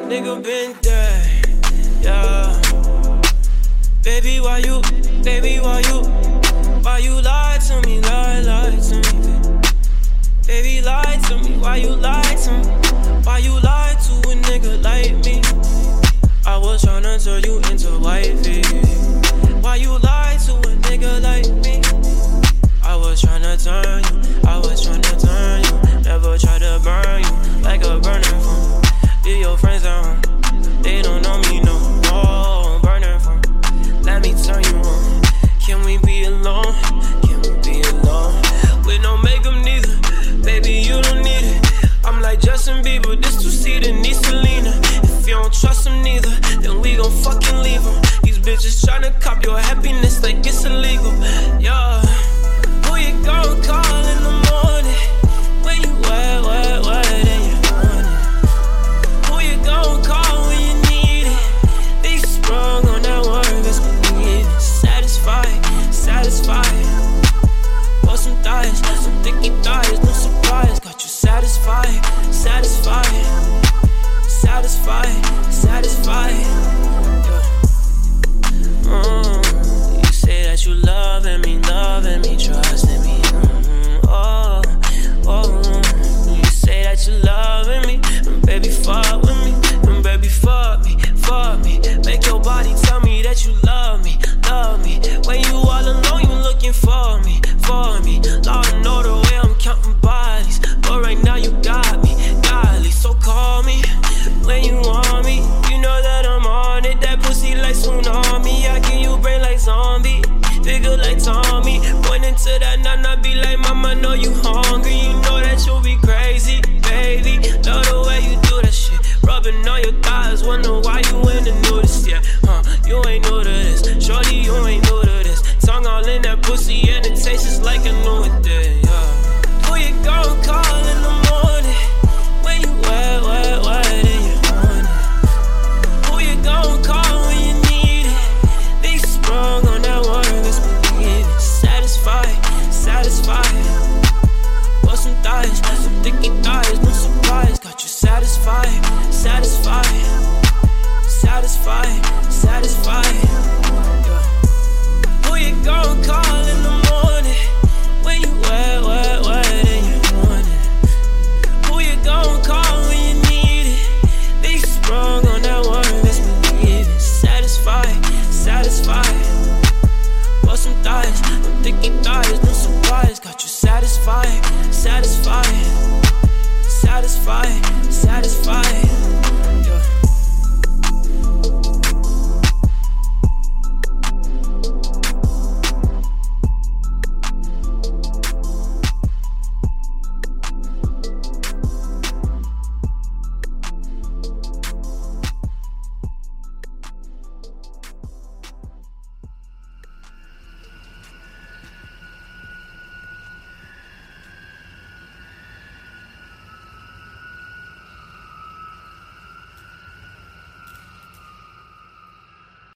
Nigga been there, yeah. Baby, why you lie to me, lie to me, baby, lie to me, why you lie to me, why you lie to a nigga like me, I was tryna turn you into wifey, why you lie to a nigga like me, I was tryna turn you, never try to burn you, like a burner phone, if your friends at home, they don't know me no more, burner phone, let me turn you on, can we be alone, with no makeup neither, baby you don't need it, I'm like Justin Bieber, this two-seater needs Selena, if you don't trust him neither, then we gon' fucking leave him, these bitches tryna cop your happiness like it's illegal, yeah, who you gon' call in the morning, when you wet and you want it, who you gon' call when you need it, they sprung on that word, let's believe it, satisfied, bought some thighs, some thicky thighs, no surprise, got you satisfied, yeah. You say that you loving me, trusting me, oh, you say that you loving me, baby fuck with me, baby fuck me, make your body tell me that you love me, when you all alone you looking for me, Lord know the way I'm counting bodies, but right now you got me, godly, so call me, when you want me, you know that I'm on it, that pussy like tsunami, I give you brain like zombie, bigger like Tommy, pointing to that nana, be like mama, know you hungry, you know that you'll be crazy, baby, love the way you do that shit, rubbing on your thighs, wonder why you in the nudist, yeah, you ain't new to this, shorty, you ain't new to this, tongue all in that pussy, and it tastes just like I knew it did, yeah, who you gon' call in the morning, when you wet and you want it, who you gon' call when you need it, they sprung on that word, let's believe it, satisfied, bought some thighs, some thicky thighs, no surprise, got you satisfied, yeah. Who you gon' call in the morning, when you wet and you want it, who you gon' call when you need it, they sprung on that word, let's believe it, satisfied, bought some thighs, some thicky thighs, no surprise, got you satisfied,